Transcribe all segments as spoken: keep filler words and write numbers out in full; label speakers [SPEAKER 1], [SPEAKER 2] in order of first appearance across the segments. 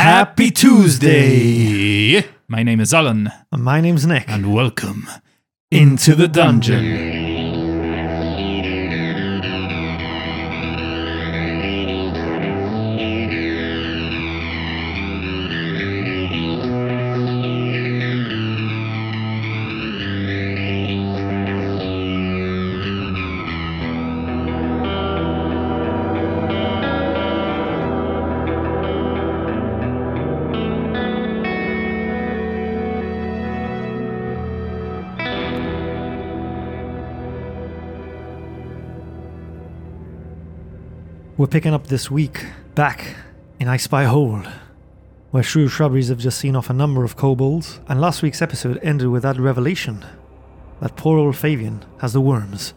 [SPEAKER 1] Happy Tuesday! My name is Alan.
[SPEAKER 2] And my name's Nick.
[SPEAKER 1] And welcome into the dungeon.
[SPEAKER 2] We're picking up this week back in I Spy Hold, where Shrew Shrubberies have just seen off a number of kobolds, and last week's episode ended with that revelation that poor old Fabian has the worms.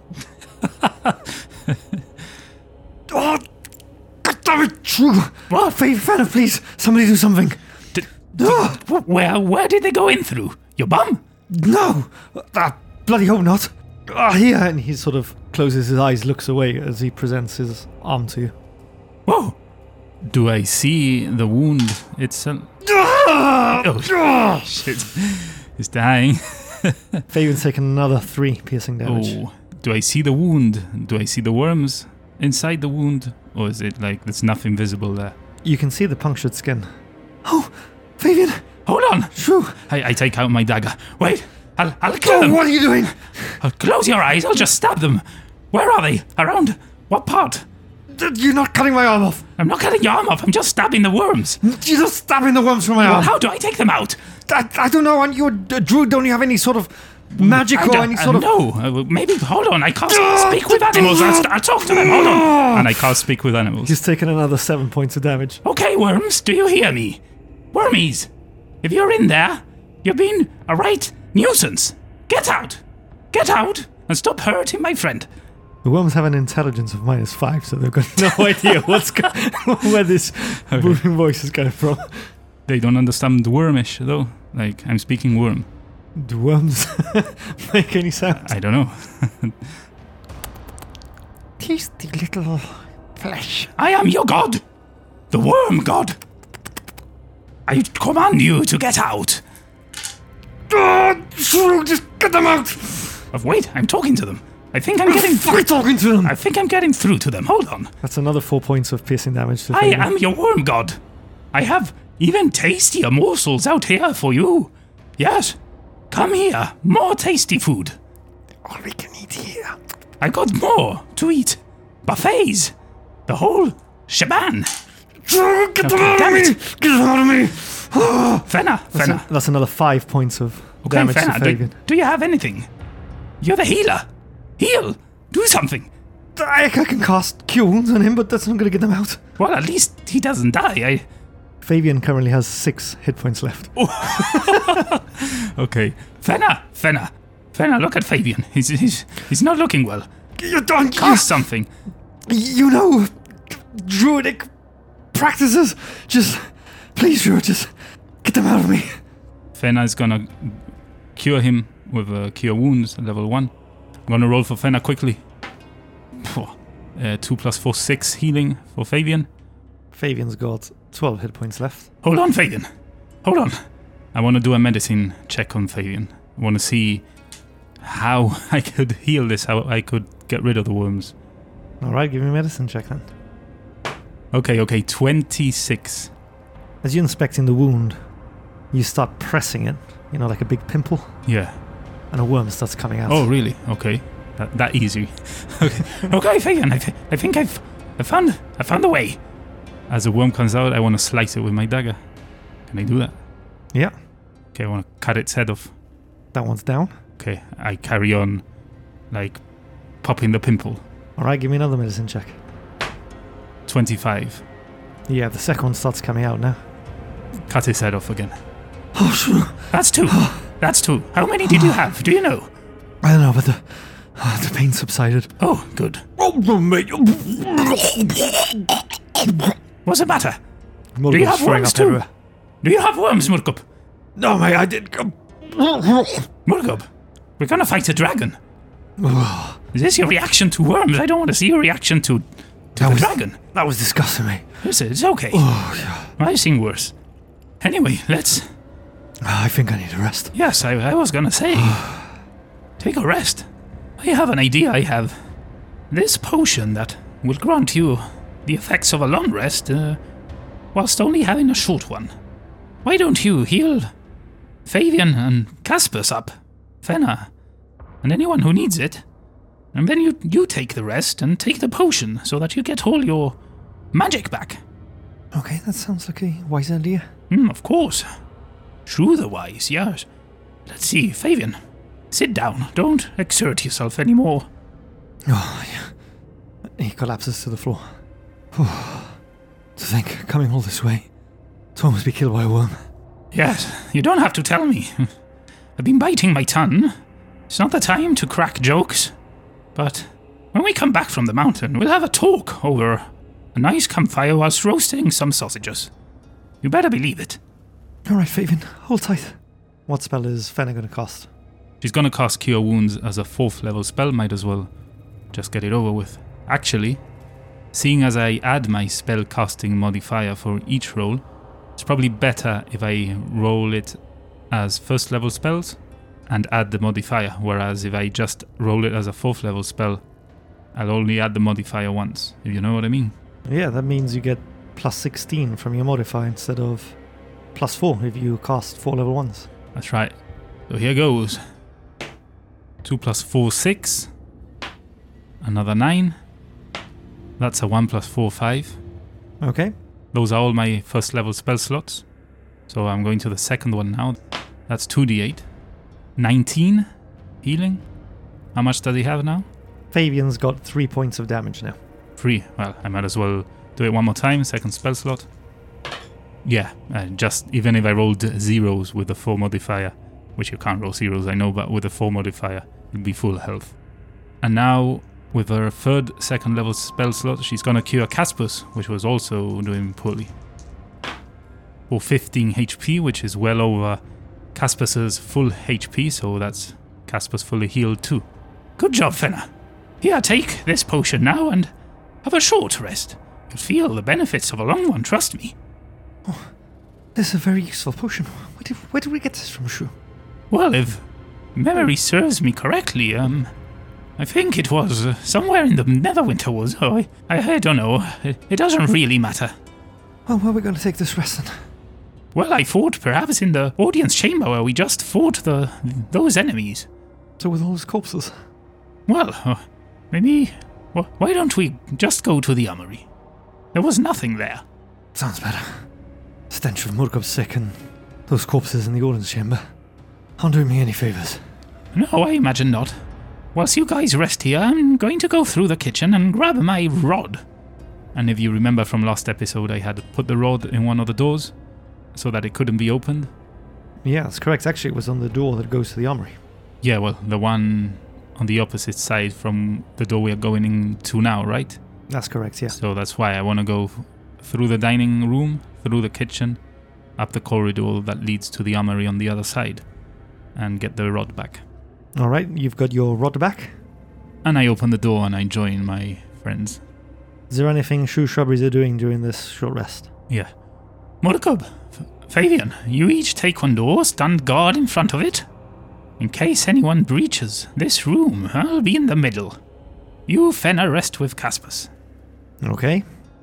[SPEAKER 2] Oh, God damn it, Shrew! What? Fabian, please, somebody do something.
[SPEAKER 1] D- d- where, where did they go in through? Your bum?
[SPEAKER 2] No! Ah, bloody hope not. Ah, here, and he sort of closes his eyes, looks away as he presents his arm to you.
[SPEAKER 1] Whoa! Do I see the wound itself?
[SPEAKER 2] Ah!
[SPEAKER 1] Oh, shit. He's dying.
[SPEAKER 2] Fabian's taken another three piercing damage.
[SPEAKER 1] Oh, do I see the wound? Do I see the worms inside the wound? Or is it like there's nothing visible there?
[SPEAKER 2] You can see the punctured skin. Oh, Fabian!
[SPEAKER 1] Hold on!
[SPEAKER 2] Shrew!
[SPEAKER 1] I, I take out my dagger. Wait! I'll, I'll kill them!
[SPEAKER 2] Oh, what are you doing?
[SPEAKER 1] I'll close your eyes, I'll just stab them. Where are they? Around what part?
[SPEAKER 2] You're not cutting my arm off.
[SPEAKER 1] I'm not cutting your arm off, I'm just stabbing the worms.
[SPEAKER 2] You're just stabbing the worms from my
[SPEAKER 1] Well,
[SPEAKER 2] arm.
[SPEAKER 1] how do I take them out?
[SPEAKER 2] I, I don't know, and you're a druid, don't you have any sort of magic
[SPEAKER 1] I
[SPEAKER 2] or
[SPEAKER 1] don't-
[SPEAKER 2] any
[SPEAKER 1] uh,
[SPEAKER 2] sort of...
[SPEAKER 1] No, uh, maybe, hold on, I can't speak with animals. I'll, I'll talk to them, hold on. And I can't speak with animals.
[SPEAKER 2] He's taken another seven points of damage.
[SPEAKER 1] Okay, worms, do you hear me? Wormies, if you're in there, you've been a right nuisance. Get out! Get out and stop hurting my friend.
[SPEAKER 2] The worms have an intelligence of minus five, so they've got no idea what's go- where this
[SPEAKER 1] Okay.
[SPEAKER 2] booming voice is coming from.
[SPEAKER 1] They don't understand wormish, though. Like, I'm speaking worm.
[SPEAKER 2] Do worms make any sound?
[SPEAKER 1] I don't know.
[SPEAKER 2] Tasty little flesh.
[SPEAKER 1] I am your god! The worm god! I command you to get out!
[SPEAKER 2] Oh, Shrew, just get them out!
[SPEAKER 1] Oh, wait, I'm talking to them. I think I'm getting
[SPEAKER 2] Fuck talking to them!
[SPEAKER 1] I think I'm getting through to them. Hold on.
[SPEAKER 2] That's another four points of piercing damage to
[SPEAKER 1] I
[SPEAKER 2] Fabian.
[SPEAKER 1] am your worm god. I have even tastier morsels out here for you. Yes. Come here. More tasty food.
[SPEAKER 2] All we can eat here.
[SPEAKER 1] I got more to eat. Buffets. The whole shebang.
[SPEAKER 2] Shrew, get them
[SPEAKER 1] Okay,
[SPEAKER 2] out
[SPEAKER 1] damn
[SPEAKER 2] of me!
[SPEAKER 1] it.
[SPEAKER 2] Get them out of me!
[SPEAKER 1] Fenna,
[SPEAKER 2] That's,
[SPEAKER 1] Fenna.
[SPEAKER 2] a- that's another five points of
[SPEAKER 1] Okay,
[SPEAKER 2] damage
[SPEAKER 1] Fenna,
[SPEAKER 2] to
[SPEAKER 1] do,
[SPEAKER 2] Fabian.
[SPEAKER 1] do you have anything? You're the healer. Heal. Do something.
[SPEAKER 2] I, I can cast Cure Wounds on him, but that's not going to get them out.
[SPEAKER 1] Well, at least he doesn't die. I...
[SPEAKER 2] Fabian currently has six hit points left.
[SPEAKER 1] Okay. Fenna, Fenna. Fenna, look at Fabian. He's, he's, he's not looking well.
[SPEAKER 2] You don't
[SPEAKER 1] Cast something.
[SPEAKER 2] You know, druidic practices. Just, please, Drew, just get them out of me.
[SPEAKER 1] Fenna is gonna cure him with a cure wounds, level one. I'm gonna roll for Fenna quickly. Phew. Uh, two plus four, six healing for Fabian.
[SPEAKER 2] Fabian's got twelve hit points left.
[SPEAKER 1] Hold on, Fabian. Hold on. I want to do a medicine check on Fabian. I want to see how I could heal this, how I could get rid of the worms.
[SPEAKER 2] All right, give me a medicine check then.
[SPEAKER 1] Okay, okay, twenty-six.
[SPEAKER 2] As you're inspecting the wound, you start pressing it, you know, like a big pimple,
[SPEAKER 1] Yeah.
[SPEAKER 2] and a worm starts coming out.
[SPEAKER 1] Oh, really? Okay. That, that easy. Okay, okay, Fabian. I, th- I think I've, I found, I found a way. As a worm comes out, I want to slice it with my dagger. Can I do that?
[SPEAKER 2] Yeah,
[SPEAKER 1] Okay, I want to cut its head off.
[SPEAKER 2] that one's down.
[SPEAKER 1] Okay, I carry on, like, popping the pimple.
[SPEAKER 2] All right, give me another medicine check.
[SPEAKER 1] twenty-five.
[SPEAKER 2] Yeah, the second one starts coming out now.
[SPEAKER 1] Cut his head off again.
[SPEAKER 2] Oh, sure.
[SPEAKER 1] That's two. That's two. How many did you have? Do you know?
[SPEAKER 2] I don't know, but the, uh, the pain subsided.
[SPEAKER 1] Oh, good.
[SPEAKER 2] Oh, mate.
[SPEAKER 1] What's the matter?
[SPEAKER 2] Mulgub's
[SPEAKER 1] Do you have
[SPEAKER 2] throwing
[SPEAKER 1] worms
[SPEAKER 2] up
[SPEAKER 1] too?
[SPEAKER 2] everywhere.
[SPEAKER 1] Do you have worms, Murkup?
[SPEAKER 2] No, mate, I did.
[SPEAKER 1] Murkup, we're gonna fight a dragon. Is this your reaction to worms? I don't want to see your reaction to, to
[SPEAKER 2] That
[SPEAKER 1] the
[SPEAKER 2] was-
[SPEAKER 1] dragon.
[SPEAKER 2] That was disgusting, mate.
[SPEAKER 1] It's, it's okay.
[SPEAKER 2] Oh, yeah.
[SPEAKER 1] I've seen worse. Anyway, let's...
[SPEAKER 2] I think I need a rest.
[SPEAKER 1] Yes, I, I was gonna say... take a rest. I have an idea. I have this potion that will grant you the effects of a long rest, uh, whilst only having a short one. Why don't you heal Fabian and Caspus up, Fenna, and anyone who needs it, and then you you take the rest and take the potion so that you get all your magic back.
[SPEAKER 2] Okay, that sounds like a wise idea.
[SPEAKER 1] Mm, of course. True the wise, yes. Let's see, Fabian, sit down. Don't exert yourself anymore.
[SPEAKER 2] Oh, yeah. He collapses to the floor. To think, coming all this way, to almost be killed by a worm.
[SPEAKER 1] Yes, you don't have to tell me. I've been biting my tongue. It's not the time to crack jokes. But when we come back from the mountain, we'll have a talk over a nice campfire whilst roasting some sausages. You better believe it.
[SPEAKER 2] Alright, Fabian, hold tight. What spell is Fenna going to cast?
[SPEAKER 1] She's going to cast Cure Wounds as a fourth level spell, might as well just get it over with. Actually, seeing as I add my spell casting modifier for each roll, it's probably better if I roll it as first level spells and add the modifier, whereas if I just roll it as a fourth level spell, I'll only add the modifier once, if you know what I mean.
[SPEAKER 2] Yeah, that means you get plus sixteen from your modifier instead of plus four if you cast four level ones.
[SPEAKER 1] That's right. So here goes. two plus four, six. Another nine. That's a one plus four, five.
[SPEAKER 2] Okay.
[SPEAKER 1] Those are all my first level spell slots. So I'm going to the second one now. That's two d eight. nineteen healing. How much does he have now?
[SPEAKER 2] Fabian's got three points of damage now.
[SPEAKER 1] Three. Well, I might as well do it one more time. Second spell slot. Yeah, uh, just even if I rolled zeros with the four modifier, which you can't roll zeros, I know, but with the four modifier, it'll be full health. And now, with her third second level spell slot, she's gonna cure Caspus, which was also doing poorly. For fifteen H P, which is well over Caspus's full H P, so that's Caspus fully healed too. Good job, Fenna. Here, take this potion now and have a short rest. You'll feel the benefits of a long one, trust me.
[SPEAKER 2] Oh, this is a very useful potion. Where did, where did we get this from, Shu?
[SPEAKER 1] Well, if memory serves me correctly, um, I think it was uh, somewhere in the Neverwinter Woods. Oh, I, I, I don't know. It, it doesn't really matter.
[SPEAKER 2] Well, where are we going to take this rest then?
[SPEAKER 1] Well, I thought perhaps in the audience chamber where we just fought the those enemies.
[SPEAKER 2] So with all those corpses?
[SPEAKER 1] Well, uh, maybe... Well, why don't we just go to the armory? There was nothing there.
[SPEAKER 2] Sounds better. Stench of Murkov sick and those corpses in the audience chamber aren't doing me any favours.
[SPEAKER 1] No, I imagine not. Whilst you guys rest here, I'm going to go through the kitchen and grab my rod. And if you remember from last episode, I had put the rod in one of the doors so that it couldn't be opened.
[SPEAKER 2] Yeah, that's correct. Actually, it was on the door that goes to the armory.
[SPEAKER 1] Yeah, well, the one on the opposite side from the door we are going into now, right?
[SPEAKER 2] That's correct, yeah.
[SPEAKER 1] So that's why I want to go through the dining room, through the kitchen, up the corridor that leads to the armory on the other side, and get the rod back.
[SPEAKER 2] Alright, you've got your rod back.
[SPEAKER 1] And I open the door and I join my friends.
[SPEAKER 2] Is there anything Shu Shrubberies are doing during this short rest?
[SPEAKER 1] Yeah. Mordekub, F- Fabian, you each take one door, stand guard in front of it. In case anyone breaches this room, I'll be in the middle. You, Fenna, rest with Caspus.
[SPEAKER 2] Okay.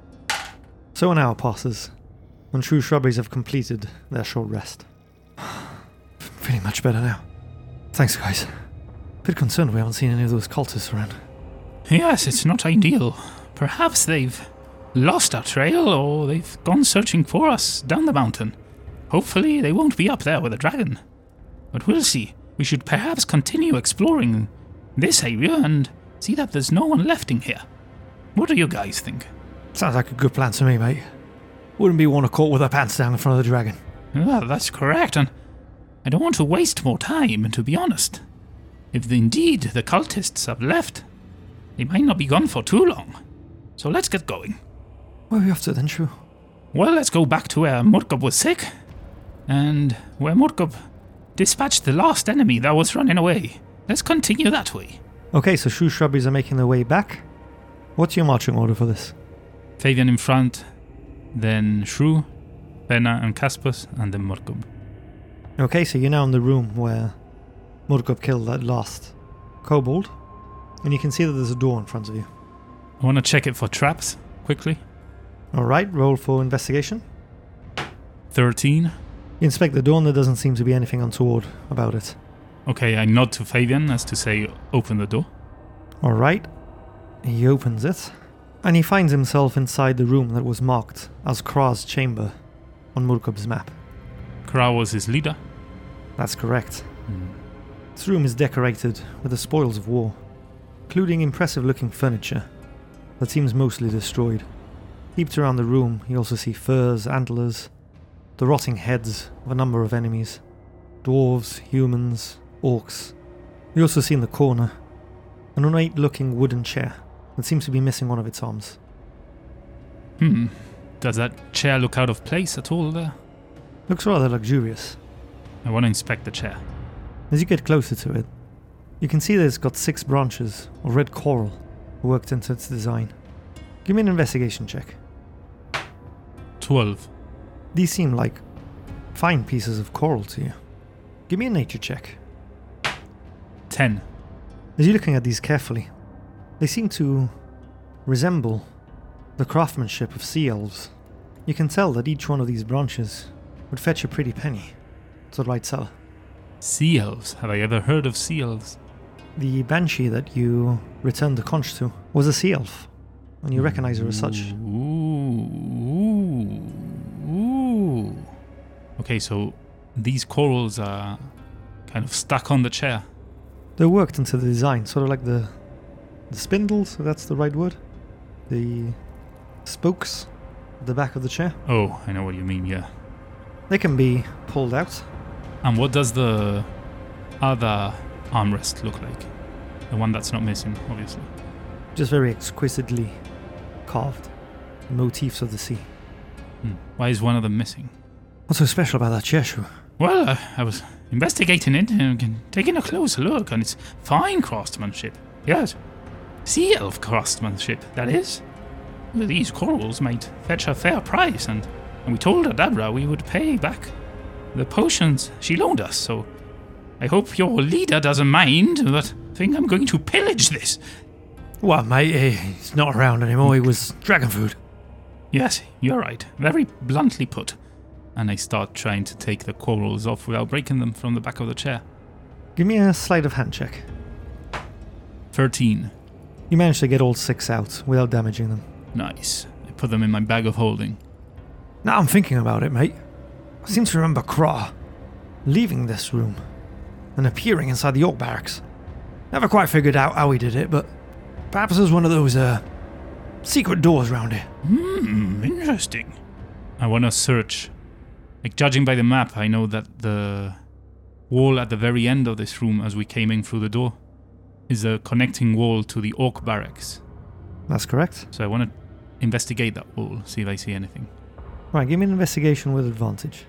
[SPEAKER 2] So an hour passes, and Shu Shrubberies have completed their short rest. Feeling much better now. Thanks, guys. Bit concerned we haven't seen any of those cultists around.
[SPEAKER 1] Yes, it's not ideal. Perhaps they've lost our trail, or they've gone searching for us down the mountain. Hopefully they won't be up there with a dragon. But we'll see. We should perhaps continue exploring this area and see that there's no one left in here. What do you guys think?
[SPEAKER 2] Sounds like a good plan to me, mate. Wouldn't be one to caught with our pants down in front of the dragon.
[SPEAKER 1] Well, that's correct, and I don't want to waste more time, to be honest. If indeed the cultists have left, they might not be gone for too long. So let's get going.
[SPEAKER 2] Where are we off to then, Shu?
[SPEAKER 1] Well, let's go back to where Murkub was sick, and where Murkub dispatched the last enemy that was running away. Let's continue that way.
[SPEAKER 2] Okay, so Shu Shrubberies are making their way back. What's your marching order for this?
[SPEAKER 1] Fabian in front, then Shrew, Benna and Caspus, and then Murkub.
[SPEAKER 2] Okay, so you're now in the room where Murkub killed that last kobold, and you can see that there's a door in front of you.
[SPEAKER 1] I want to check it for traps, quickly.
[SPEAKER 2] Alright, roll for investigation.
[SPEAKER 1] thirteen.
[SPEAKER 2] You inspect the door and there doesn't seem to be anything untoward about it.
[SPEAKER 1] Okay, I nod to Fabian as to say, open the door.
[SPEAKER 2] Alright, he opens it, and he finds himself inside the room that was marked as Kra's chamber on Murkub's map.
[SPEAKER 1] Kra was his leader.
[SPEAKER 2] That's correct.
[SPEAKER 1] Hmm.
[SPEAKER 2] This room is decorated with the spoils of war, including impressive-looking furniture that seems mostly destroyed. Heaped around the room, you also see furs, antlers, the rotting heads of a number of enemies. Dwarves, humans, orcs. You also see in the corner an ornate-looking wooden chair that seems to be missing one of its arms.
[SPEAKER 1] Hmm. Does that chair look out of place at all there?
[SPEAKER 2] Looks rather luxurious.
[SPEAKER 1] I want to inspect the chair.
[SPEAKER 2] As you get closer to it, you can see that it's got six branches of red coral worked into its design. Give me an investigation check.
[SPEAKER 1] twelve.
[SPEAKER 2] These seem like fine pieces of coral to you. Give me a nature check.
[SPEAKER 1] ten.
[SPEAKER 2] As you're looking at these carefully, they seem to resemble the craftsmanship of sea elves. You can tell that each one of these branches would fetch a pretty penny to the right seller.
[SPEAKER 1] Sea elves. Have I ever heard of sea elves?
[SPEAKER 2] The banshee that you returned the conch to was a sea elf, and you recognize her as such.
[SPEAKER 1] Ooh. Ooh. Ooh. Okay, so these corals are kind of stuck on the chair.
[SPEAKER 2] They're worked into the design, sort of like the the spindles, if that's the right word. The spokes at the back of the chair.
[SPEAKER 1] Oh, I know what you mean, yeah.
[SPEAKER 2] They can be pulled out.
[SPEAKER 1] And what does the other armrest look like? The one that's not missing, obviously.
[SPEAKER 2] Just very exquisitely carved. Motifs of the sea.
[SPEAKER 1] Hmm. Why is one of them missing?
[SPEAKER 2] What's so special about that chair, Shu?
[SPEAKER 1] Well, uh, I was investigating it and taking a closer look, and it's fine craftsmanship. Yes. Sea elf craftsmanship, that is. Well, these corals might fetch a fair price, and, and we told Adabra we would pay back the potions she loaned us, so I hope your leader doesn't mind, but I think I'm going to pillage this.
[SPEAKER 2] What, mate? Eh, he's not around anymore. He was dragon food.
[SPEAKER 1] Yes, you're right. Very bluntly put. And I start trying to take the corals off without breaking them from the back of the chair.
[SPEAKER 2] Give me a sleight of hand check.
[SPEAKER 1] thirteen.
[SPEAKER 2] You managed to get all six out without damaging them.
[SPEAKER 1] Nice. I put them in my bag of holding.
[SPEAKER 2] Now I'm thinking about it, mate. I seem to remember Kra leaving this room and appearing inside the orc barracks. Never quite figured out how he did it, but perhaps there's one of those uh, secret doors around here.
[SPEAKER 1] Hmm, interesting. I want to search. Like, judging by the map, I know that the wall at the very end of this room, as we came in through the door, is a connecting wall to the orc barracks.
[SPEAKER 2] That's correct.
[SPEAKER 1] So I want to investigate that wall, see if I see anything.
[SPEAKER 2] Right, give me an investigation with advantage.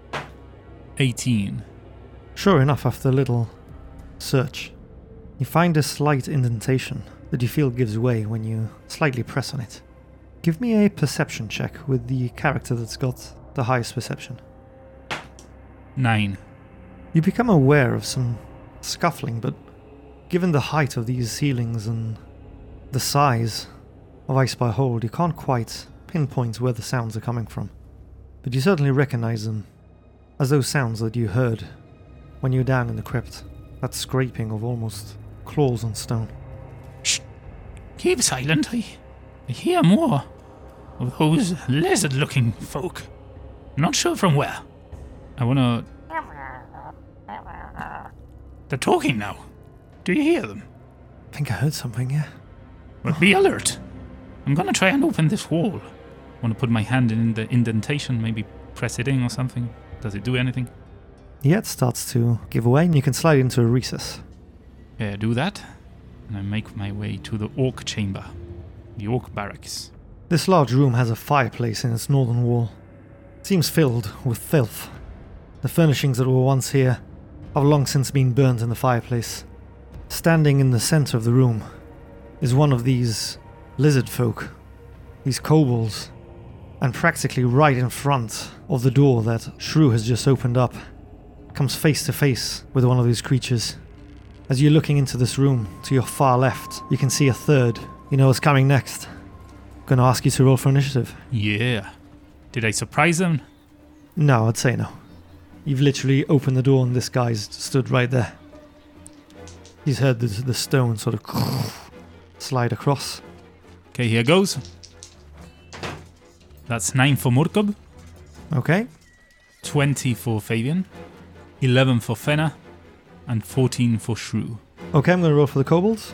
[SPEAKER 1] eighteen.
[SPEAKER 2] Sure enough, after a little search, you find a slight indentation that you feel gives way when you slightly press on it. Give me a perception check with the character that's got the highest perception.
[SPEAKER 1] nine.
[SPEAKER 2] You become aware of some scuffling, but given the height of these ceilings and the size of Icespire Hold, you can't quite pinpoint where the sounds are coming from. But you certainly recognize them as those sounds that you heard when you were down in the crypt. That scraping of almost claws on stone.
[SPEAKER 1] Shh. Keep silent. I, I hear more of those lizard-looking folk. Not sure from where. I wanna... They're talking now. Do you hear them?
[SPEAKER 2] I think I heard something, yeah.
[SPEAKER 1] Well, be alert. I'm gonna try and open this wall. Want to put my hand in the indentation, maybe press it in or something? Does it do anything?
[SPEAKER 2] Yeah, it starts to give away and you can slide into a recess.
[SPEAKER 1] Yeah, do that. And I make my way to the orc chamber. The orc barracks.
[SPEAKER 2] This large room has a fireplace in its northern wall. It seems filled with filth. The furnishings that were once here have long since been burnt in the fireplace. Standing in the center of the room is one of these lizard folk, these kobolds, and practically right in front of the door that Shrew has just opened up, comes face to face with one of these creatures. As you're looking into this room, to your far left, you can see a third. You know what's coming next. Gonna ask you to roll for initiative.
[SPEAKER 1] Yeah. Did I surprise him?
[SPEAKER 2] No, I'd say no. You've literally opened the door and this guy's stood right there. He's heard the, the stone sort of slide across.
[SPEAKER 1] Okay, here goes. That's nine for Murkob,
[SPEAKER 2] Okay.
[SPEAKER 1] twenty for Fabian, eleven for Fenna, and fourteen for Shrew.
[SPEAKER 2] Okay, I'm gonna roll for the kobolds.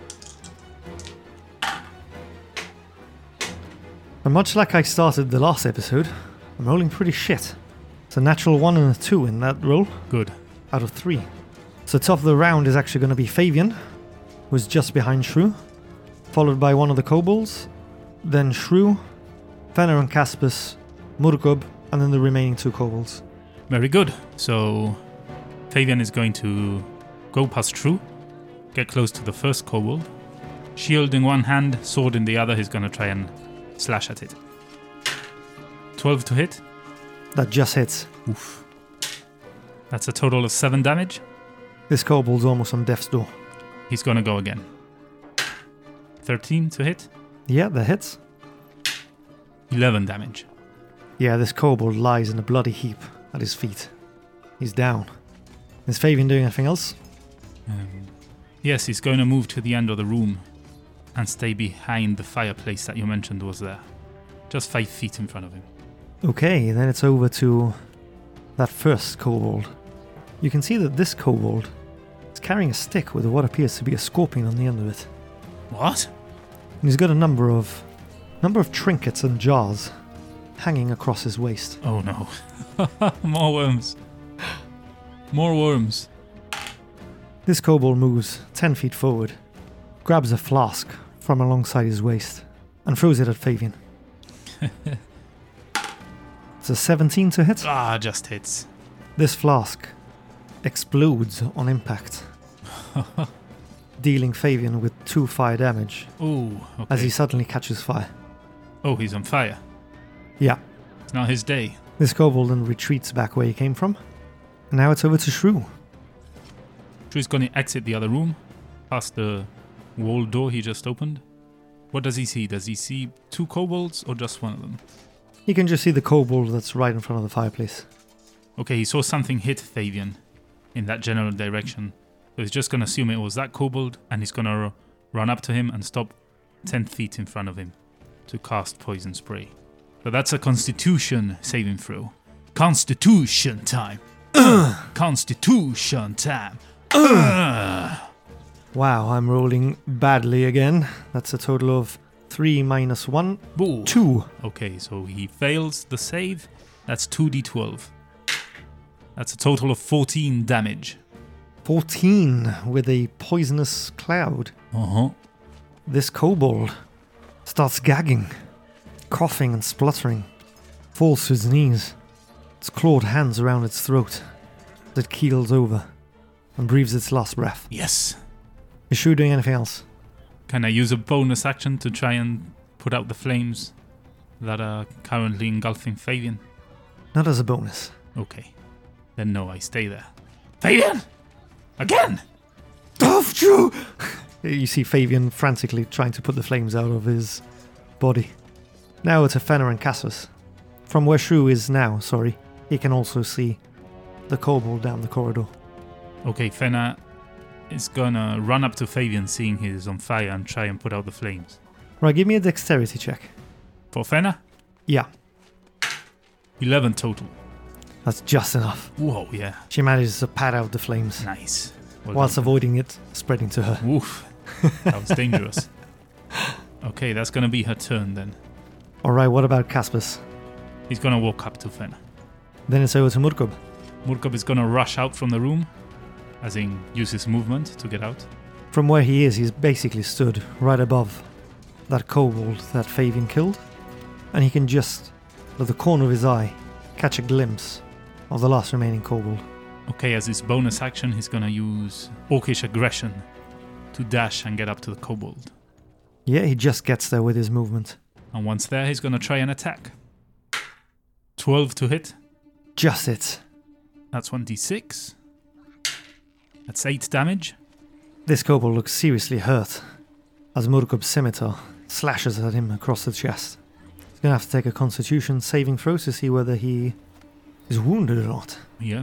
[SPEAKER 2] And much like I started the last episode, I'm rolling pretty shit. It's a natural one and a two in that roll,
[SPEAKER 1] Good.
[SPEAKER 2] out of three. So top of the round is actually going to be Fabian, who's just behind Shrew, followed by one of the kobolds, then Shrew, Fenner and Caspus, Murkob, and then the remaining two kobolds.
[SPEAKER 1] Very good. So Fabian is going to go past Shrew, get close to the first kobold. Shield in one hand, sword in the other. He's going to try and slash at it. twelve to hit.
[SPEAKER 2] That just hits.
[SPEAKER 1] Oof. That's a total of seven damage.
[SPEAKER 2] This kobold's almost on death's door.
[SPEAKER 1] He's going to go again. thirteen to hit.
[SPEAKER 2] Yeah, that hits.
[SPEAKER 1] eleven damage.
[SPEAKER 2] Yeah, this kobold lies in a bloody heap at his feet. He's down. Is Fabian doing anything else?
[SPEAKER 1] Um, yes, he's going to move to the end of the room and stay behind the fireplace that you mentioned was there. Just five feet in front of him.
[SPEAKER 2] Okay, then it's over to that first kobold. You can see that this kobold is carrying a stick with what appears to be a scorpion on the end of it.
[SPEAKER 1] What?
[SPEAKER 2] And he's got a number of number of trinkets and jars hanging across his waist.
[SPEAKER 1] Oh no. More worms. More worms.
[SPEAKER 2] This kobold moves ten feet forward, grabs a flask from alongside his waist, and throws it at Fabian. It's a seventeen to hit.
[SPEAKER 1] Ah, just hits.
[SPEAKER 2] This flask explodes on impact, dealing Fabian with two fire damage
[SPEAKER 1] Oh, okay.
[SPEAKER 2] as he suddenly catches fire.
[SPEAKER 1] Oh, he's on fire.
[SPEAKER 2] Yeah,
[SPEAKER 1] It's not his day.
[SPEAKER 2] this kobold then retreats back where he came from. And now it's over to Shrew.
[SPEAKER 1] Drew's going to exit the other room, past the wall door he just opened. What does he see? Does he see two kobolds or just one of them?
[SPEAKER 2] You can just see the kobold that's right in front of the fireplace.
[SPEAKER 1] Okay, he saw something hit Fabian in that general direction. So he's just going to assume it was that kobold, and he's going to r- run up to him and stop ten feet in front of him to cast poison spray. So that's a constitution saving throw. Constitution time. Constitution time.
[SPEAKER 2] Wow, I'm rolling badly again. That's a total of three minus one,
[SPEAKER 1] Ooh.
[SPEAKER 2] two.
[SPEAKER 1] Okay, so he fails the save. That's two d twelve. That's a total of fourteen damage.
[SPEAKER 2] fourteen with a poisonous cloud.
[SPEAKER 1] Uh-huh.
[SPEAKER 2] This kobold starts gagging, coughing and spluttering, falls to its knees, its clawed hands around its throat. It keels over and breathes its last breath.
[SPEAKER 1] Yes.
[SPEAKER 2] Is Shrew doing anything else?
[SPEAKER 1] Can I use a bonus action to try and put out the flames that are currently engulfing Fabian?
[SPEAKER 2] Not as a bonus.
[SPEAKER 1] Okay. Then no, I stay there. Fabian! Again!
[SPEAKER 2] Oh, Shrew! You see Fabian frantically trying to put the flames out of his body. Now to Fenner and Caspus. From where Shrew is now, sorry, he can also see the kobold down the corridor.
[SPEAKER 1] Okay, Fenna is gonna run up to Fabian, seeing he's on fire, and try and put out the flames.
[SPEAKER 2] Right, give me a dexterity check.
[SPEAKER 1] For Fenna,
[SPEAKER 2] Yeah,
[SPEAKER 1] eleven total.
[SPEAKER 2] that's just enough.
[SPEAKER 1] Whoa, yeah.
[SPEAKER 2] She manages to pat out the flames,
[SPEAKER 1] Nice. Well
[SPEAKER 2] whilst
[SPEAKER 1] done.
[SPEAKER 2] avoiding it spreading to her.
[SPEAKER 1] Woof. That was dangerous. Okay, that's gonna be her turn then.
[SPEAKER 2] Alright, what about Caspus?
[SPEAKER 1] He's gonna walk up to Fenna.
[SPEAKER 2] Then it's over to Murkob.
[SPEAKER 1] Murkob is gonna rush out from the room, as in use his movement to get out.
[SPEAKER 2] From where he is, he's basically stood right above that kobold that Fabian killed, and he can just, with the corner of his eye, catch a glimpse of the last remaining kobold.
[SPEAKER 1] Okay, as his bonus action, he's gonna use Orcish Aggression to dash and get up to the kobold.
[SPEAKER 2] Yeah, he just gets there with his movement.
[SPEAKER 1] And once there, he's gonna try and attack. twelve to hit.
[SPEAKER 2] Just it.
[SPEAKER 1] That's one d six. That's eight damage.
[SPEAKER 2] This kobold looks seriously hurt as Murkub's scimitar slashes at him across the chest. He's going to have to take a constitution saving throw to see whether he is wounded or not.
[SPEAKER 1] Yeah.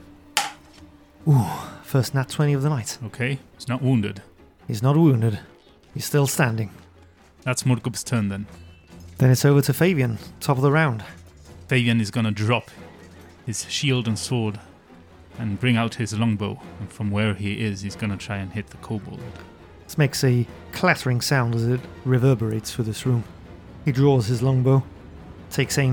[SPEAKER 2] Ooh, first nat twenty of the night.
[SPEAKER 1] Okay, he's not wounded.
[SPEAKER 2] He's not wounded. He's still standing.
[SPEAKER 1] That's Murkub's turn then.
[SPEAKER 2] Then it's over to Fabian, top of the round.
[SPEAKER 1] Fabian is gonna drop his shield and sword and bring out his longbow. And from where he is, he's gonna try and hit the kobold.
[SPEAKER 2] This makes a clattering sound as it reverberates through this room. He draws his longbow, takes aim.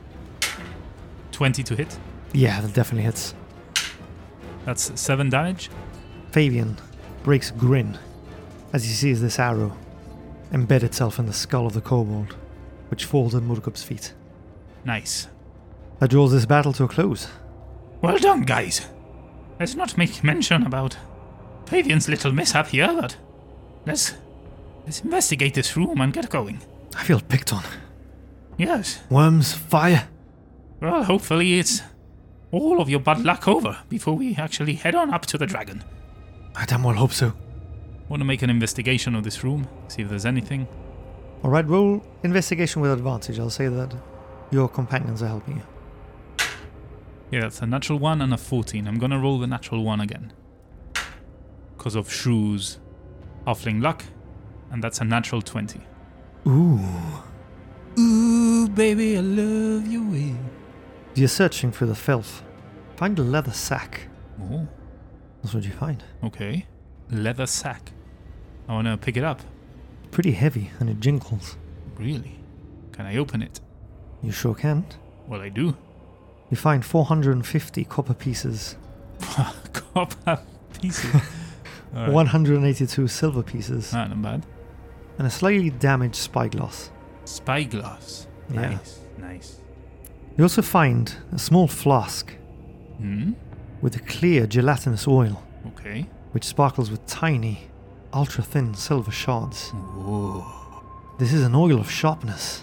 [SPEAKER 1] twenty to hit.
[SPEAKER 2] Yeah, that definitely hits.
[SPEAKER 1] That's seven damage.
[SPEAKER 2] Fabian breaks a grin as he sees this arrow embed itself in the skull of the kobold, which falls at Murkub's feet.
[SPEAKER 1] Nice.
[SPEAKER 2] That draws this battle to a close.
[SPEAKER 1] Well done, guys. Let's not make mention about Fabian's little mishap here, but let's let's investigate this room and get going.
[SPEAKER 2] I feel picked on.
[SPEAKER 1] Yes.
[SPEAKER 2] Worms, fire.
[SPEAKER 1] Well, hopefully it's all of your bad luck over before we actually head on up to the dragon.
[SPEAKER 2] I damn well hope so.
[SPEAKER 1] Want to make an investigation of this room, see if there's anything.
[SPEAKER 2] Alright, roll investigation with advantage. I'll say that your companions are helping you.
[SPEAKER 1] Yeah, that's a natural one and a fourteen. I'm gonna roll the natural one again. Because of Shrew's Halfling luck, and that's a natural twenty.
[SPEAKER 2] Ooh.
[SPEAKER 1] Ooh, baby, I love you. Way.
[SPEAKER 2] You're searching for the filth. Find a leather sack.
[SPEAKER 1] Oh,
[SPEAKER 2] That's what you find.
[SPEAKER 1] okay. Leather sack. I wanna pick it up.
[SPEAKER 2] Pretty heavy and it jingles.
[SPEAKER 1] Really? Can I open it?
[SPEAKER 2] You sure can.
[SPEAKER 1] Well, I do.
[SPEAKER 2] You find four hundred fifty copper pieces,
[SPEAKER 1] Copper pieces. All right.
[SPEAKER 2] one hundred eighty-two silver pieces,
[SPEAKER 1] Ah, not bad.
[SPEAKER 2] and a slightly damaged spyglass.
[SPEAKER 1] Spyglass.
[SPEAKER 2] Yeah.
[SPEAKER 1] Nice, nice.
[SPEAKER 2] You also find a small flask
[SPEAKER 1] Hmm.
[SPEAKER 2] with a clear gelatinous oil,
[SPEAKER 1] Okay.
[SPEAKER 2] which sparkles with tiny, ultra-thin silver shards.
[SPEAKER 1] Whoa.
[SPEAKER 2] This is an oil of sharpness,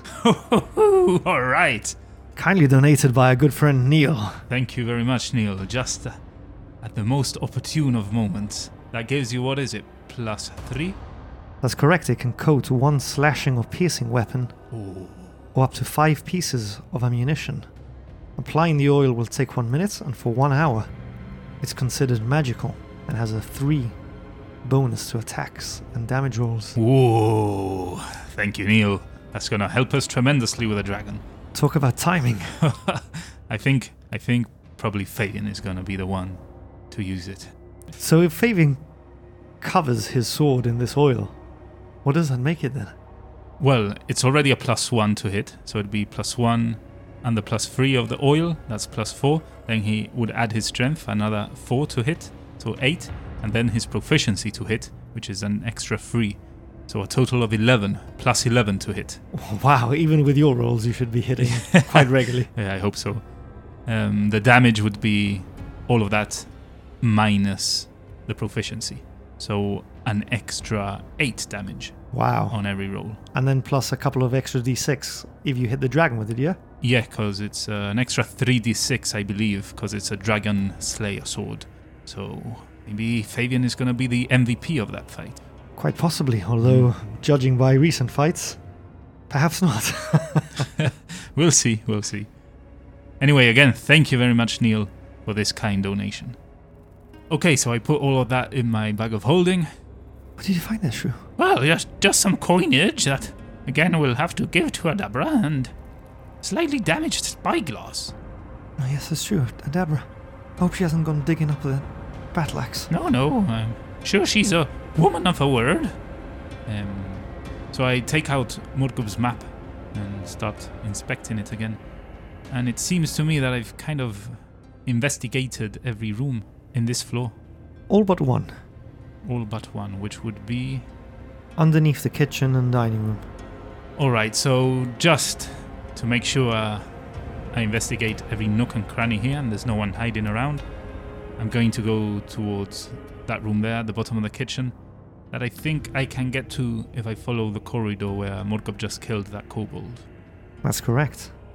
[SPEAKER 1] All right.
[SPEAKER 2] kindly donated by a good friend Neil.
[SPEAKER 1] Thank you very much, Neil. Just uh, at the most opportune of moments. That gives you, what is it, plus three?
[SPEAKER 2] That's correct, it can coat one slashing or piercing weapon,
[SPEAKER 1] Oh.
[SPEAKER 2] or up to five pieces of ammunition. Applying the oil will take one minute, and for one hour, it's considered magical and has a three bonus to attacks and damage rolls.
[SPEAKER 1] Whoa. Thank you, Neil. That's gonna help us tremendously with the dragon.
[SPEAKER 2] Talk about timing.
[SPEAKER 1] I think, I think probably Fabian is gonna be the one to use it.
[SPEAKER 2] So if Fabian covers his sword in this oil, what does that make it then?
[SPEAKER 1] Well, it's already a plus one to hit, so it'd be plus one and the plus three of the oil, that's plus four. Then he would add his strength, another four to hit, so eight, and then his proficiency to hit, which is an extra three. So a total of eleven, plus eleven to hit.
[SPEAKER 2] Wow, even with your rolls, you should be hitting quite regularly.
[SPEAKER 1] Yeah, I hope so. Um, the damage would be all of that minus the proficiency. So an extra eight damage
[SPEAKER 2] Wow.
[SPEAKER 1] on every roll.
[SPEAKER 2] And then plus a couple of extra d six if you hit the dragon with it, yeah?
[SPEAKER 1] Yeah, because it's uh, an extra three d six, I believe, because it's a Dragon Slayer sword. So maybe Fabian is going to be the M V P of that fight.
[SPEAKER 2] Quite possibly, although judging by recent fights, perhaps not.
[SPEAKER 1] We'll see, we'll see. Anyway, again, thank you very much, Neil, for this kind donation. Okay, so I put all of that in my bag of holding.
[SPEAKER 2] What did you find there, Shrew?
[SPEAKER 1] Well, just, just some coinage that, again, we'll have to give to Adabra, and slightly damaged spyglass.
[SPEAKER 2] Oh, yes, that's true. Adabra. I hope she hasn't gone digging up the battle axe.
[SPEAKER 1] No, no, I'm sure she's a woman of her word. Um, so I take out Murkub's map and start inspecting it again. And it seems to me that I've kind of investigated every room in this floor.
[SPEAKER 2] All but one.
[SPEAKER 1] All but one, which would be...
[SPEAKER 2] Underneath the kitchen and dining room.
[SPEAKER 1] Alright, so just to make sure uh, I investigate every nook and cranny here and there's no one hiding around, I'm going to go towards that room there at the bottom of the kitchen that I think I can get to if I follow the corridor where Murkub just killed that kobold.
[SPEAKER 2] That's correct.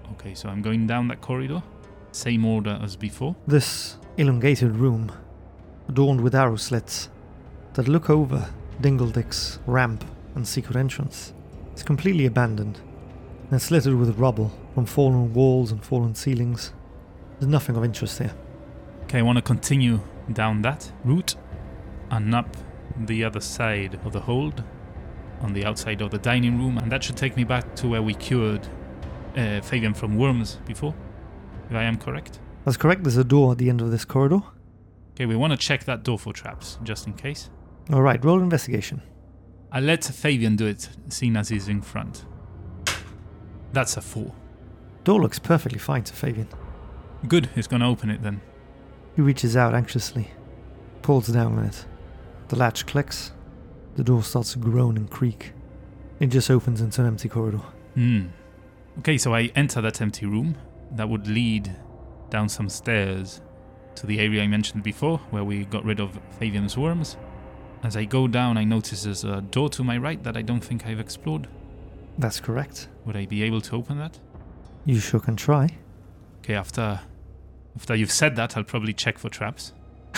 [SPEAKER 1] Okay, so I'm going down that corridor. Same order as before.
[SPEAKER 2] This elongated room, adorned with arrow slits that look over Dingledick's ramp and secret entrance, is completely abandoned and it's littered with rubble from fallen walls and fallen ceilings. There's nothing of interest here.
[SPEAKER 1] Okay, I want to continue down that route and up the other side of the hold, on the outside of the dining room, and that should take me back to where we cured uh, Fabian from worms before, if I am correct.
[SPEAKER 2] That's correct, there's a door at the end of this corridor.
[SPEAKER 1] Okay, we want to check that door for traps, just in case.
[SPEAKER 2] Alright, roll investigation.
[SPEAKER 1] I'll let Fabian do it, seeing as he's in front. That's a four.
[SPEAKER 2] Door looks perfectly fine to Fabian.
[SPEAKER 1] Good, he's going to open it then.
[SPEAKER 2] He reaches out anxiously, pulls down on it. The latch clicks. The door starts to groan and creak. It just opens into an empty corridor.
[SPEAKER 1] Hmm. Okay, so I enter that empty room. That would lead down some stairs to the area I mentioned before, where we got rid of Fabian's worms. As I go down, I notice there's a door to my right that I don't think I've explored.
[SPEAKER 2] That's correct.
[SPEAKER 1] Would I be able to open that?
[SPEAKER 2] You sure can try.
[SPEAKER 1] Okay, after after you've said that, I'll probably check for traps.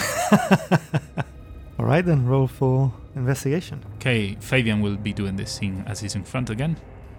[SPEAKER 2] Alright then, roll for investigation.
[SPEAKER 1] Okay, Fabian will be doing this scene as he's in front again.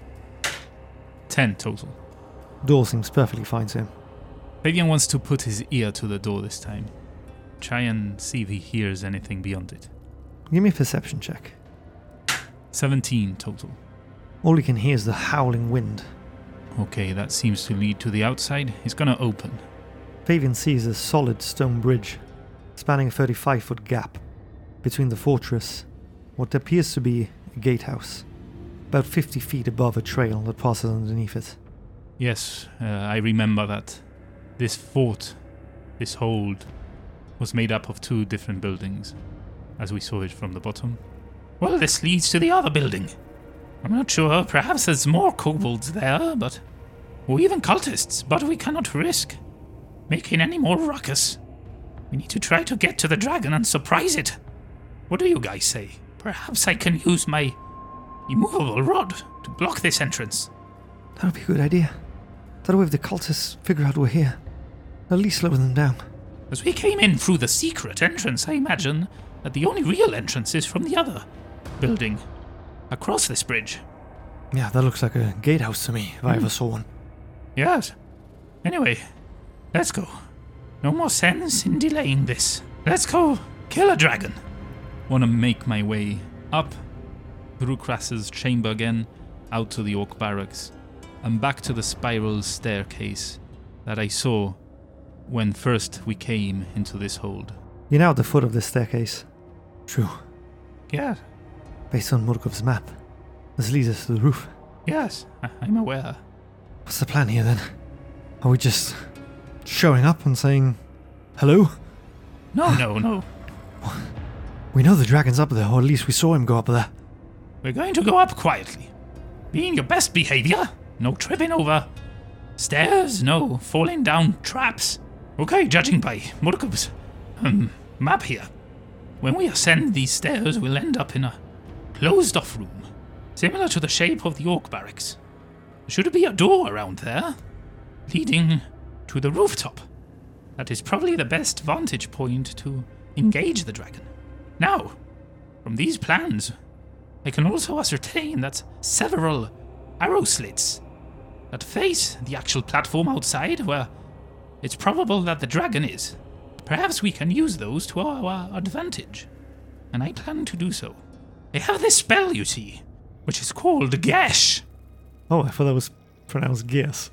[SPEAKER 1] Ten total.
[SPEAKER 2] Door seems perfectly fine to him.
[SPEAKER 1] Fabian wants to put his ear to the door this time. Try and see if he hears anything beyond it.
[SPEAKER 2] Give me a perception check.
[SPEAKER 1] seventeen total.
[SPEAKER 2] All you can hear is the howling wind.
[SPEAKER 1] Okay, that seems to lead to the outside. He's gonna open.
[SPEAKER 2] Fabian sees a solid stone bridge spanning a thirty-five foot gap between the fortress, what appears to be a gatehouse, about fifty feet above a trail that passes underneath it.
[SPEAKER 1] Yes, uh, I remember that. This fort, this hold, was made up of two different buildings, as we saw it from the bottom. Well, this leads to the other building. I'm not sure, perhaps there's more kobolds there, but... or even cultists, but we cannot risk making any more ruckus. We need to try to get to the dragon and surprise it. What do you guys say? Perhaps I can use my immovable rod to block this entrance.
[SPEAKER 2] That would be a good idea. That way if the cultists figure out we're here, at least slow them down.
[SPEAKER 1] As we came in through the secret entrance, I imagine that the only real entrance is from the other building, across this bridge.
[SPEAKER 2] Yeah, that looks like a gatehouse to me, if I ever saw one.
[SPEAKER 1] Yes. Anyway, let's go. No more sense in delaying this. Let's go kill a dragon. Want to make my way up through Krass's chamber again, out to the Orc barracks, and back to the spiral staircase that I saw when first we came into this hold.
[SPEAKER 2] You're now at the foot of this staircase. True.
[SPEAKER 1] Yeah.
[SPEAKER 2] Based on Murkov's map, this leads us to the roof.
[SPEAKER 1] Yes, I- I'm aware.
[SPEAKER 2] What's the plan here then? Are we just showing up and saying, hello?
[SPEAKER 1] No, no, no.
[SPEAKER 2] We know the dragon's up there, or at least we saw him go up there.
[SPEAKER 1] We're going to go up quietly. Be in your best behavior. No tripping over stairs, no falling down traps. Okay, judging by Murkov's um, map here, when we ascend these stairs, we'll end up in a closed-off room, similar to the shape of the Orc barracks. Should be a door around there, leading to the rooftop. That is probably the best vantage point to engage the dragon. Now, from these plans, I can also ascertain that several arrow slits that face the actual platform outside where it's probable that the dragon is. Perhaps we can use those to our advantage, and I plan to do so. I have this spell, you see, which is called Gash.
[SPEAKER 2] Oh, I thought that was pronounced guess.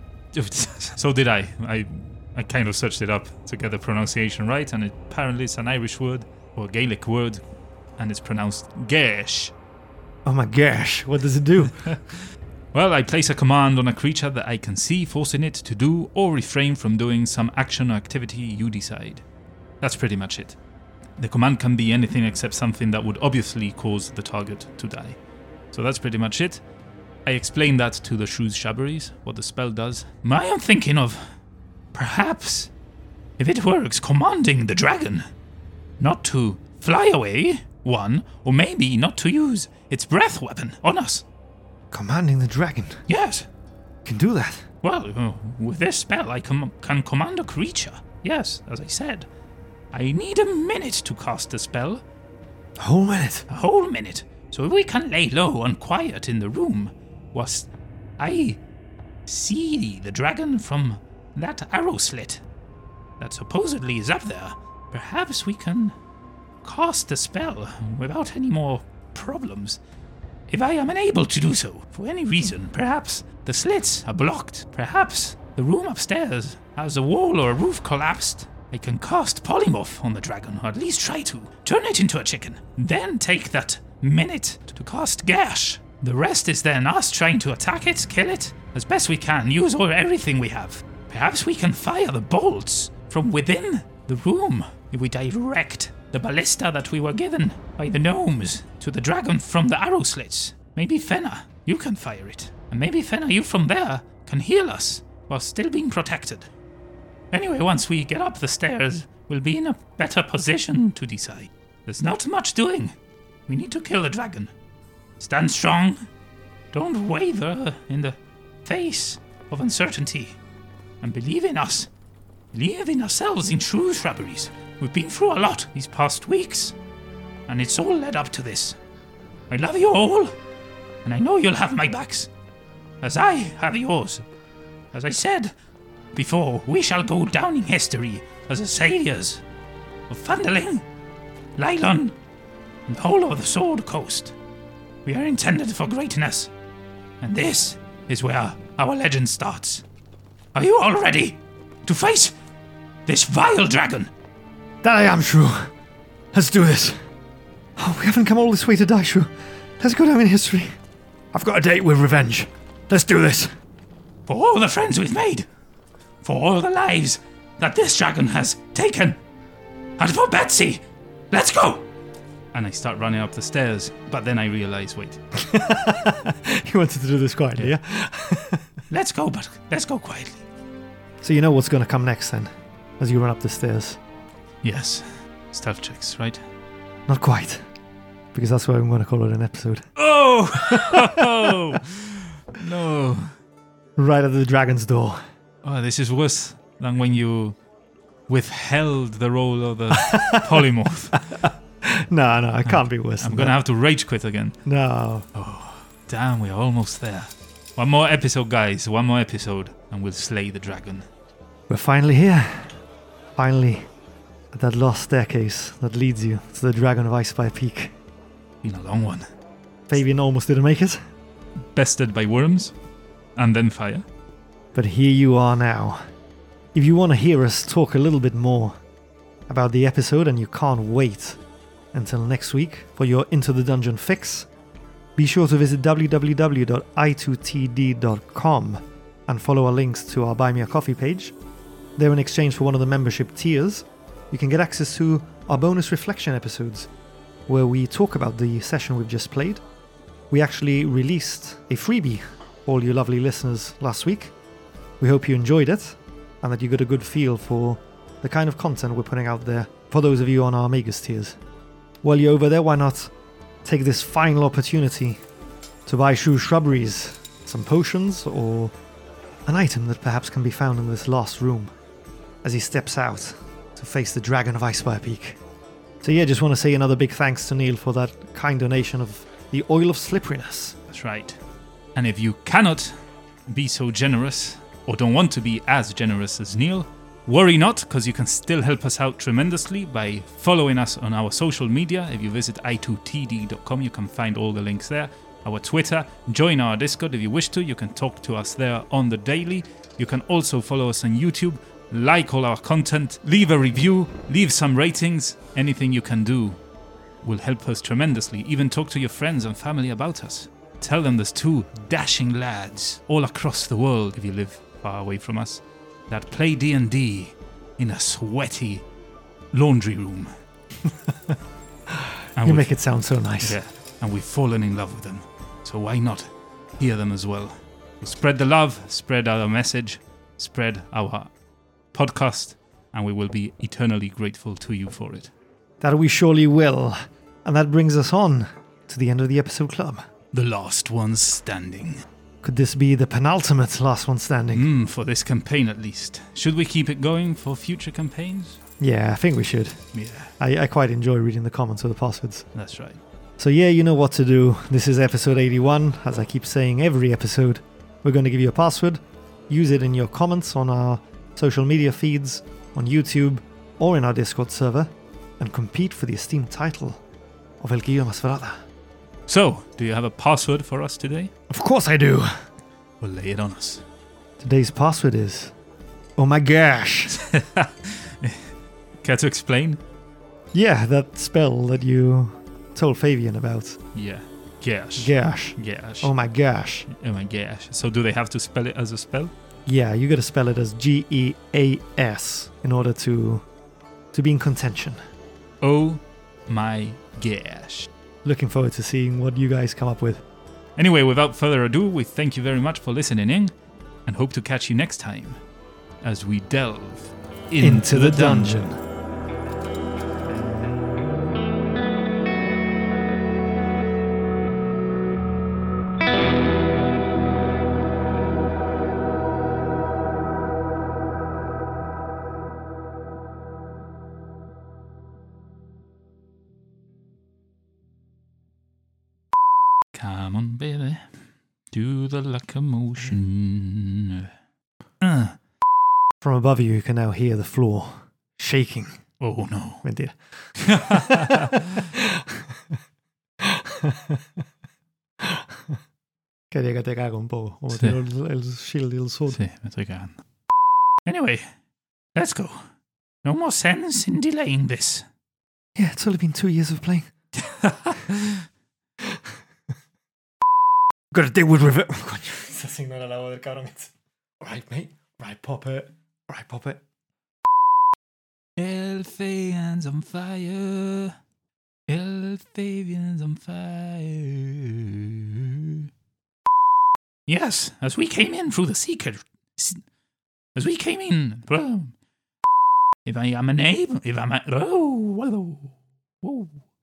[SPEAKER 1] So did I. I I kind of searched it up to get the pronunciation right, and it, apparently it's an Irish word, or Gaelic word, and it's pronounced Gash.
[SPEAKER 2] Oh my gosh, what does it do?
[SPEAKER 1] Well, I place a command on a creature that I can see, forcing it to do or refrain from doing some action or activity you decide. That's pretty much it. The command can be anything except something that would obviously cause the target to die. So that's pretty much it. I explained that to the Shrews Shabberies, what the spell does. I am thinking of, perhaps, if it works, commanding the dragon not to fly away, one, or maybe not to use its breath weapon on us.
[SPEAKER 2] Commanding the dragon.
[SPEAKER 1] Yes.
[SPEAKER 2] Can do that.
[SPEAKER 1] Well, uh, with this spell, I com- can command a creature. Yes, as I said. I need a minute to cast the spell.
[SPEAKER 2] A whole minute?
[SPEAKER 1] A whole minute. So if we can lay low and quiet in the room, whilst I see the dragon from that arrow slit that supposedly is up there, perhaps we can cast the spell without any more problems. If I am unable to do so, for any reason, perhaps the slits are blocked, perhaps the room upstairs has a wall or a roof collapsed, I can cast Polymorph on the dragon, or at least try to, turn it into a chicken, then take that minute to cast Gash. The rest is then us trying to attack it, kill it, as best we can, use all everything we have. Perhaps we can fire the bolts from within the room if we direct the ballista that we were given by the gnomes to the dragon from the arrow slits. Maybe Fenna, you can fire it. And maybe Fenna, you from there, can heal us while still being protected. Anyway, once we get up the stairs, we'll be in a better position to decide. There's not much doing. We need to kill the dragon. Stand strong. Don't waver in the face of uncertainty. And believe in us. Believe in ourselves in true shrubberies. We've been through a lot these past weeks, and it's all led up to this. I love you all, and I know you'll have my backs, as I have yours. As I said before, we shall go down in history as the saviors of Phandalin, Lylon, and the whole of the Sword Coast. We are intended for greatness, and this is where our legend starts. Are you all ready to face this vile dragon?
[SPEAKER 2] That I am, Shrew. Let's do this. Oh, we haven't come all this way to die, Shrew. Let's go down in history. I've got a date with revenge. Let's do this.
[SPEAKER 1] For all the friends we've made. For all the lives that this dragon has taken. And for Betsy. Let's go! And I start running up the stairs, but then I realize, wait.
[SPEAKER 2] You wanted to do this quietly, yeah?
[SPEAKER 1] Let's go, but let's go quietly.
[SPEAKER 2] So you know what's going to come next, then, as you run up the stairs?
[SPEAKER 1] Yes. Stealth checks, right?
[SPEAKER 2] Not quite. Because that's why I'm going to call it an episode.
[SPEAKER 1] Oh! No.
[SPEAKER 2] Right at the dragon's door.
[SPEAKER 1] Oh, this is worse than when you withheld the roll of the polymorph.
[SPEAKER 2] No, no, it can't be worse
[SPEAKER 1] I'm
[SPEAKER 2] than
[SPEAKER 1] going to
[SPEAKER 2] that.
[SPEAKER 1] have to rage quit again.
[SPEAKER 2] No.
[SPEAKER 1] Oh, damn, we're almost there. One more episode, guys. One more episode, and we'll slay the dragon.
[SPEAKER 2] We're finally here. Finally. At that lost staircase that leads you to the Dragon of Icespire Peak.
[SPEAKER 1] Been a long one.
[SPEAKER 2] Fabian almost didn't make it.
[SPEAKER 1] Bested by worms, and then fire.
[SPEAKER 2] But here you are now. If you want to hear us talk a little bit more about the episode and you can't wait until next week for your Into the Dungeon fix, be sure to visit w w w dot i two t d dot com and follow our links to our Buy Me a Coffee page. There, in exchange for one of the membership tiers, you can get access to our bonus reflection episodes, where we talk about the session we've just played. We actually released a freebie for all you lovely listeners last week. We hope you enjoyed it, and that you got a good feel for the kind of content we're putting out there for those of you on our Magus tiers. While you're over there, why not take this final opportunity to buy Shrew Shrubberies, some potions, or an item that perhaps can be found in this last room as he steps out to face the Dragon of Icespire Peak. So yeah, just want to say another big thanks to Neil for that kind donation of the Oil of Slipperiness.
[SPEAKER 1] That's right. And if you cannot be so generous, or don't want to be as generous as Neil, worry not, because you can still help us out tremendously by following us on our social media. If you visit i two t d dot com, you can find all the links there. Our Twitter, join our Discord if you wish to. You can talk to us there on the daily. You can also follow us on YouTube, like all our content, leave a review, leave some ratings. Anything you can do will help us tremendously. Even talk to your friends and family about us. Tell them there's two dashing lads all across the world, if you live far away from us, that play D and D in a sweaty laundry room.
[SPEAKER 2] You make it sound so nice.
[SPEAKER 1] Yeah, and we've fallen in love with them. So why not hear them as well? We'll spread the love, spread our message, spread our podcast, and we will be eternally grateful to you for it.
[SPEAKER 2] That we surely will. And that brings us on to the end of the episode club.
[SPEAKER 1] The last ones standing.
[SPEAKER 2] Could this be the penultimate last one standing?
[SPEAKER 1] Mm, for this campaign at least. Should we keep it going for future campaigns?
[SPEAKER 2] Yeah, I think we should.
[SPEAKER 1] Yeah,
[SPEAKER 2] I, I quite enjoy reading the comments of the passwords.
[SPEAKER 1] that's right.
[SPEAKER 2] So yeah, you know what to do. This is episode eighty-one. As I keep saying every episode, we're going to give you a password. Use it in your comments on our social media feeds, on YouTube, or in our Discord server, and compete for the esteemed title of El Guillo Masferrada.
[SPEAKER 1] So, do you have a password for us today?
[SPEAKER 2] Of course I do!
[SPEAKER 1] Well, lay it on us.
[SPEAKER 2] Today's password is... Oh my gosh!
[SPEAKER 1] Care to explain?
[SPEAKER 2] Yeah, that spell that you told Fabian about.
[SPEAKER 1] Yeah. Gash.
[SPEAKER 2] Gosh.
[SPEAKER 1] Gash.
[SPEAKER 2] Oh my gosh.
[SPEAKER 1] Oh my gosh. So do they have to spell it as a spell?
[SPEAKER 2] Yeah, you gotta spell it as G E A S in order to to be in contention.
[SPEAKER 1] Oh my gosh.
[SPEAKER 2] Looking forward to seeing what you guys come up with.
[SPEAKER 1] Anyway, without further ado, we thank you very much for listening in and hope to catch you next time as we delve into,
[SPEAKER 2] Into the dungeon.
[SPEAKER 1] Come on, baby. Do the locomotion. Uh.
[SPEAKER 2] From above you, you can now hear the floor shaking.
[SPEAKER 1] Oh no.
[SPEAKER 2] Mentira. Quería que te cago un poco. Como
[SPEAKER 1] Sí.
[SPEAKER 2] tiro el, el shield y el sword.
[SPEAKER 1] Sí, me estoy cagando. Anyway, let's go. No more sense in delaying this.
[SPEAKER 2] Yeah, it's only been two years of playing. Gotta deal with it. Coño, esa sí no era la voz del cabrón. Right, mate. Right, pop it. Right, pop it.
[SPEAKER 1] El Fabian's on fire. El Fabian's on fire. Yes, as we came in through the secret. As we came in. If I am unable. If I'm. A, oh, whoa, whoa.